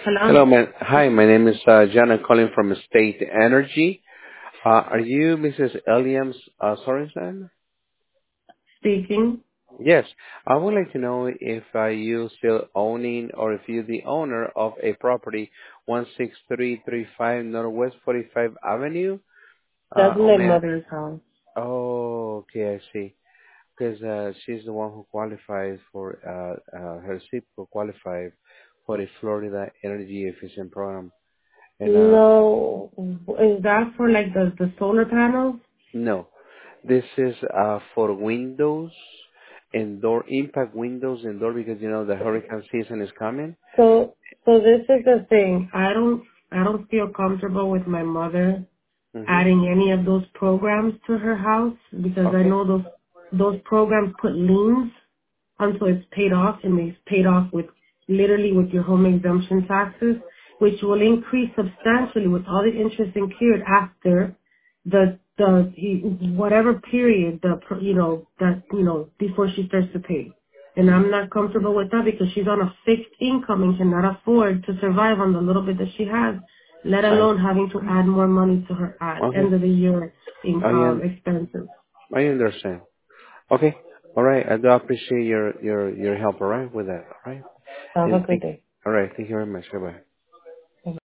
Hello, Hello? hi, my name is John. I'm calling from State Energy. Are you Mrs. Eliams Sorensen? Speaking. Yes. I would like to know if you still owning or if you're the owner of a property 16335 Northwest 45 Avenue. That's Oh, my man. mother's house. Oh, okay, I see. Because she's the one who qualifies for, her SIP will qualify for the Florida Energy Efficient Program. And No. Is that for like the solar panels? no. This is for windows, indoor impact windows indoor because you know the hurricane season is coming. So this is the thing. I don't feel comfortable with my mother Mhm. adding any of those programs to her house because I Okay. know those programs put liens until it's paid off, and it's paid off with literally with your home exemption taxes, which will increase substantially with all the interest incurred after the whatever period before she starts to pay. And I'm not comfortable with that because she's on a fixed income and cannot afford to survive on the little bit that she has, let I alone having to add more money to her at okay. end of the year I expenses. I understand. Okay. All right. I do appreciate your help. All right with that. All right. Have a And good thank. day. All right. Thank you very much. Goodbye.